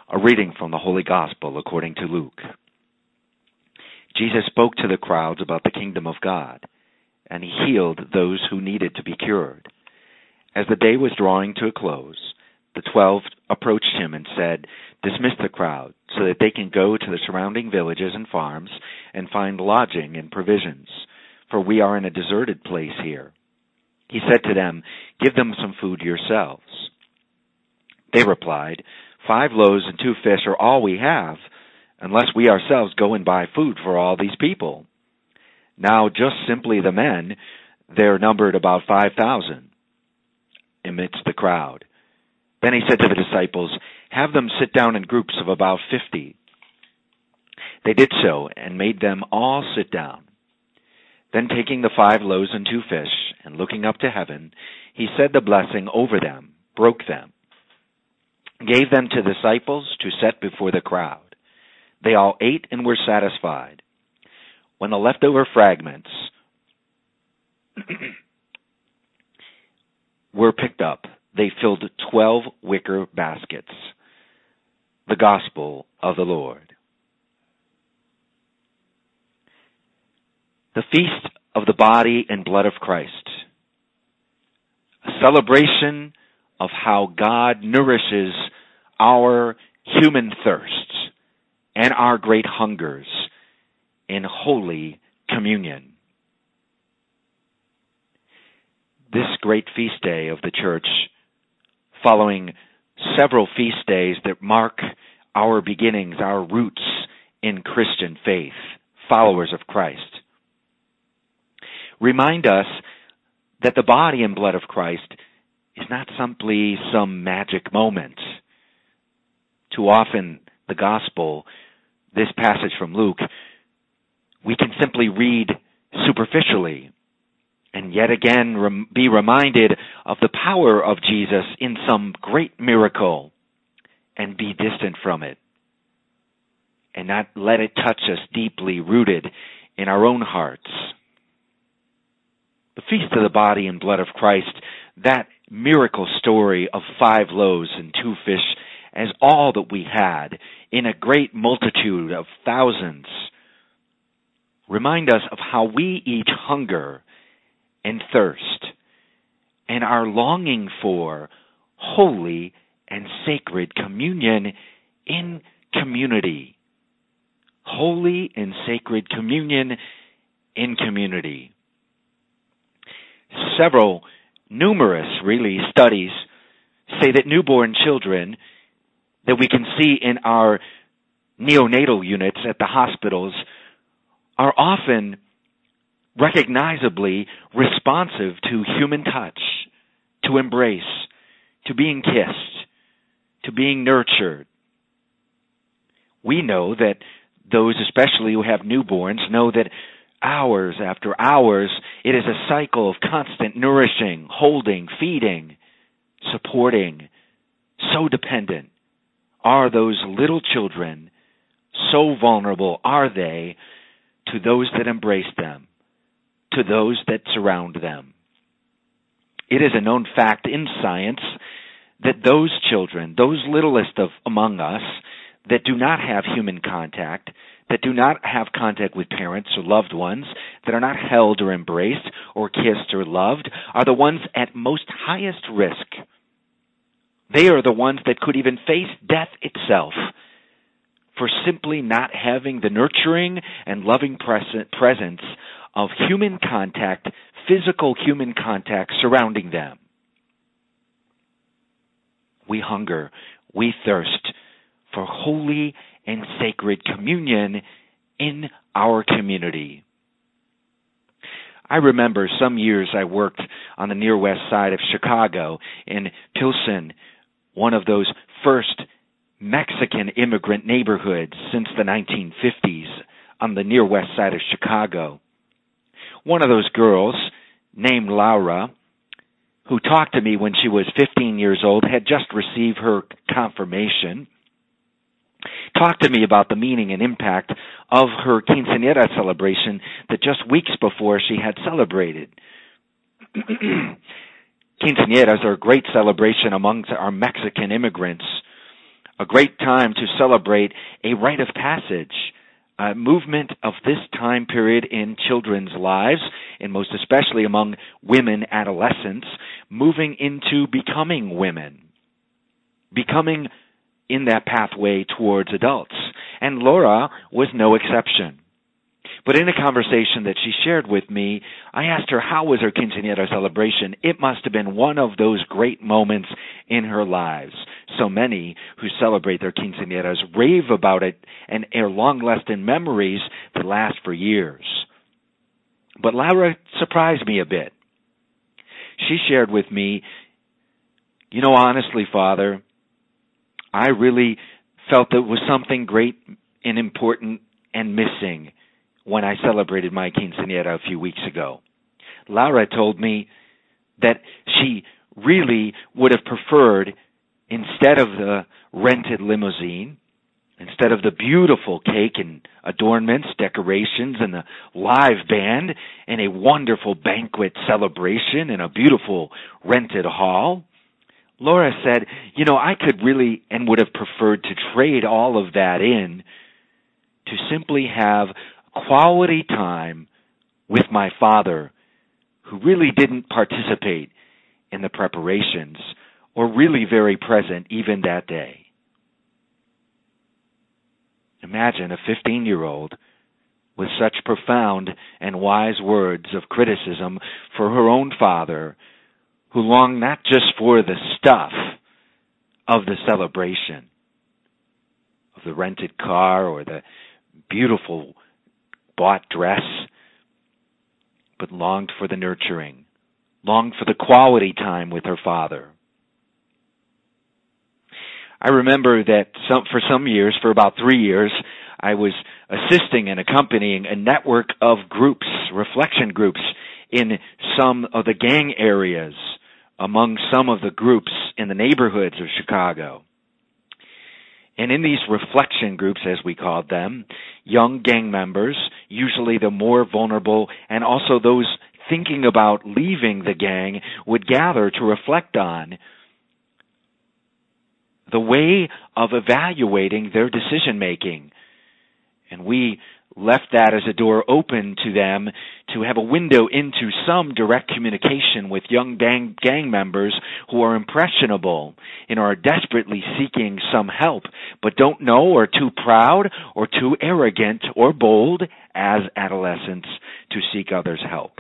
A reading from the Holy Gospel according to Luke. Jesus spoke to the crowds about the kingdom of God, and he healed those who needed to be cured. As the day was drawing to a close, the 12 approached him and said, "Dismiss the crowd, so that they can go to the surrounding villages and farms and find lodging and provisions, for we are in a deserted place here." He said to them, "Give them some food yourselves." They replied, 5 loaves and 2 fish are all we have, unless we ourselves go and buy food for all these people. Now just simply the men, there numbered about 5,000 amidst the crowd. Then he said to the disciples, "Have them sit down in groups of about 50. They did so and made them all sit down. Then taking the 5 loaves and 2 fish, and looking up to heaven, he said the blessing over them, broke them, gave them to the disciples to set before the crowd. They all ate and were satisfied. When the leftover fragments were picked up, they filled 12 wicker baskets." The Gospel of the Lord. The Feast of the Body and Blood of Christ. A celebration of how God nourishes our human thirsts and our great hungers in Holy Communion. This great feast day of the Church, following several feast days that mark our beginnings, our roots in Christian faith, followers of Christ, remind us that the body and blood of Christ is not simply some magic moment. Too often, the Gospel, this passage from Luke, we can simply read superficially and yet again be reminded of the power of Jesus in some great miracle and be distant from it and not let it touch us deeply rooted in our own hearts. The Feast of the Body and Blood of Christ, that miracle story of 5 loaves and 2 fish as all that we had in a great multitude of thousands, remind us of how we each hunger and thirst and are longing for holy and sacred communion in community. Holy and sacred communion in community. Numerous studies say that newborn children that we can see in our neonatal units at the hospitals are often recognizably responsive to human touch, to embrace, to being kissed, to being nurtured. We know that those especially who have newborns know that hours after hours, it is a cycle of constant nourishing, holding, feeding, supporting. So dependent are those little children, so vulnerable are they to those that embrace them, to those that surround them. It is a known fact in science that those children, those littlest among us, that do not have human contact, that do not have contact with parents or loved ones, that are not held or embraced or kissed or loved, are the ones at most highest risk. They are the ones that could even face death itself for simply not having the nurturing and loving presence of human contact, physical human contact surrounding them. We hunger, we thirst for holy and sacred communion in our community. I remember some years I worked on the near west side of Chicago in Pilsen, one of those first Mexican immigrant neighborhoods since the 1950s on the near west side of Chicago. One of those girls, named Laura, who talked to me when she was 15 years old, had just received her confirmation, talked to me about the meaning and impact of her quinceañera celebration that just weeks before she had celebrated. Quinceañeras are a great celebration amongst our Mexican immigrants a great time to celebrate a rite of passage, a movement of this time period in children's lives, and most especially among women adolescents, moving into becoming women, becoming in that pathway towards adults. And Laura was no exception. But in a conversation that she shared with me, I asked her how was her quinceañera celebration. It must have been one of those great moments in her lives. So many who celebrate their quinceañeras rave about it and are long-lasting memories that last for years. But Laura surprised me a bit. She shared with me, honestly, Father, I really felt there was something great and important and missing when I celebrated my quinceañera a few weeks ago. Laura told me that she really would have preferred, instead of the rented limousine, instead of the beautiful cake and adornments, decorations, and the live band, and a wonderful banquet celebration in a beautiful rented hall, Laura said, I could really and would have preferred to trade all of that in to simply have quality time with my father, who really didn't participate in the preparations or really very present even that day. Imagine a 15-year-old with such profound and wise words of criticism for her own father, who longed not just for the stuff of the celebration, of the rented car or the beautiful bought dress, but longed for the nurturing, longed for the quality time with her father. I remember that for about 3 years, I was assisting and accompanying a network of groups, reflection groups, in some of the gang areas, among some of the groups in the neighborhoods of Chicago. And in these reflection groups, as we called them, young gang members, usually the more vulnerable, and also those thinking about leaving the gang, would gather to reflect on the way of evaluating their decision-making. And we left that as a door open to them to have a window into some direct communication with young gang members who are impressionable and are desperately seeking some help, but don't know, or too proud or too arrogant or bold as adolescents to seek others' help.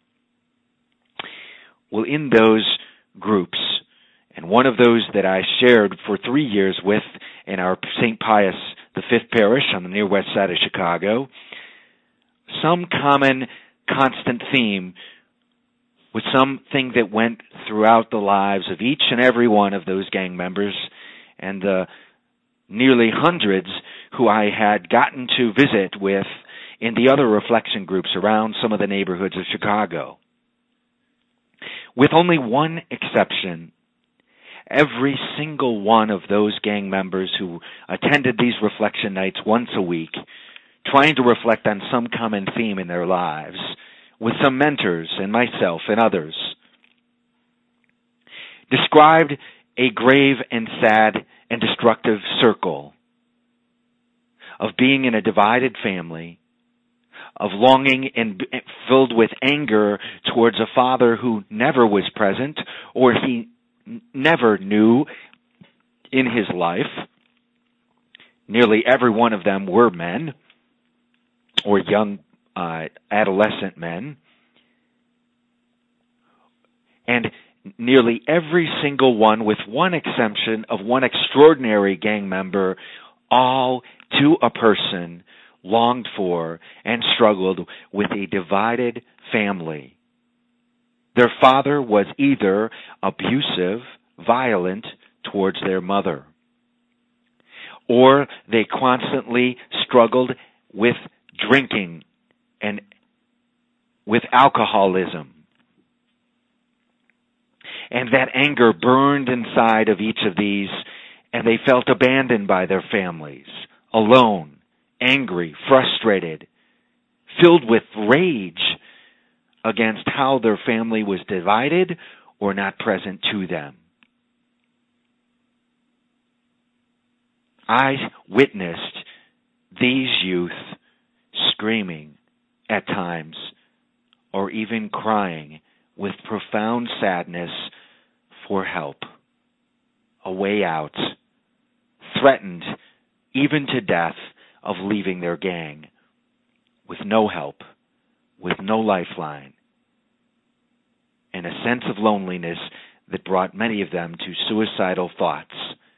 Well, in those groups, and one of those that I shared for 3 years with in our St. Pius V parish on the near west side of Chicago, some common constant theme was something that went throughout the lives of each and every one of those gang members and the nearly hundreds who I had gotten to visit with in the other reflection groups around some of the neighborhoods of Chicago. With only one exception, every single one of those gang members who attended these reflection nights once a week, trying to reflect on some common theme in their lives, with some mentors and myself and others, described a grave and sad and destructive circle of being in a divided family, of longing and filled with anger towards a father who never was present or he never knew in his life. Nearly every one of them were men or young adolescent men. And nearly every single one, with one exception of one extraordinary gang member, all to a person longed for and struggled with a divided family. Their father was either abusive, violent towards their mother, or they constantly struggled with drinking and with alcoholism. And that anger burned inside of each of these, and they felt abandoned by their families, alone, angry, frustrated, filled with rage against how their family was divided or not present to them. I witnessed these youth screaming at times, or even crying with profound sadness for help, a way out, threatened even to death of leaving their gang, with no help, with no lifeline, and a sense of loneliness that brought many of them to suicidal thoughts.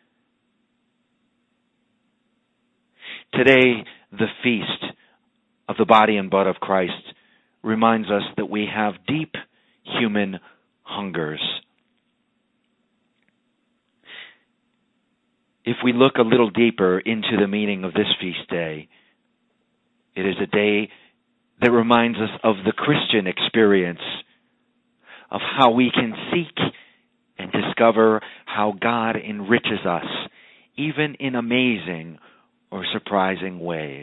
Today, the feast of the body and blood of Christ reminds us that we have deep human hungers. If we look a little deeper into the meaning of this feast day, it is a day that reminds us of the Christian experience, of how we can seek and discover how God enriches us, even in amazing or surprising ways.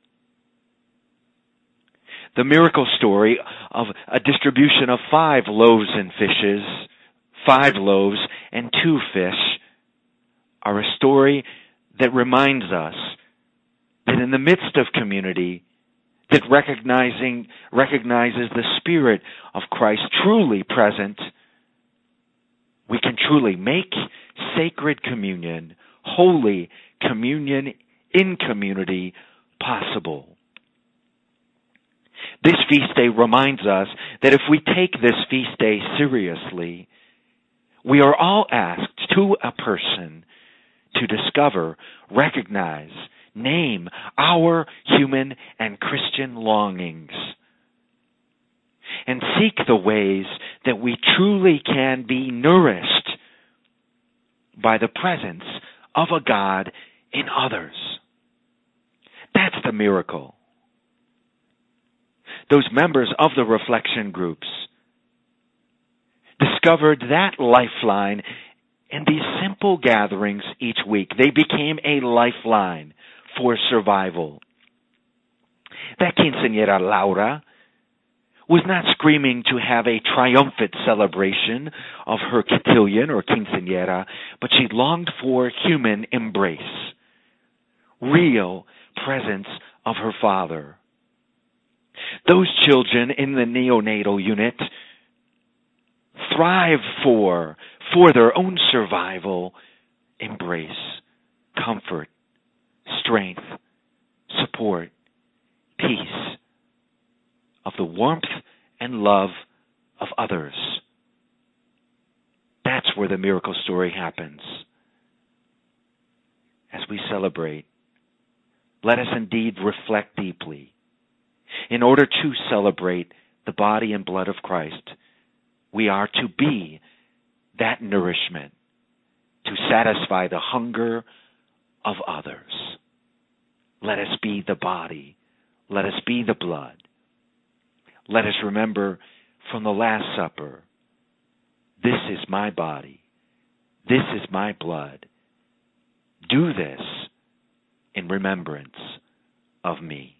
The miracle story of a distribution of 5 loaves and fishes, 5 loaves and 2 fish, are a story that reminds us that in the midst of community, that recognizes the Spirit of Christ truly present, we can truly make sacred communion, holy communion in community possible. This feast day reminds us that if we take this feast day seriously, we are all asked to a person to discover, recognize, name our human and Christian longings, and seek the ways that we truly can be nourished by the presence of a God in others. That's the miracle. Those members of the reflection groups discovered that lifeline in these simple gatherings each week. They became a lifeline for survival. That quinceañera Laura was not screaming to have a triumphant celebration of her cotillion or quinceañera, but she longed for human embrace, real presence of her father. Those children in the neonatal unit thrive for their own survival, embrace, comfort, strength, support, peace, of the warmth and love of others. That's where the miracle story happens. As we celebrate, let us indeed reflect deeply. In order to celebrate the body and blood of Christ, we are to be that nourishment, to satisfy the hunger of others. Let us be the body. Let us be the blood. Let us remember from the Last Supper, this is my body. This is my blood. Do this in remembrance of me.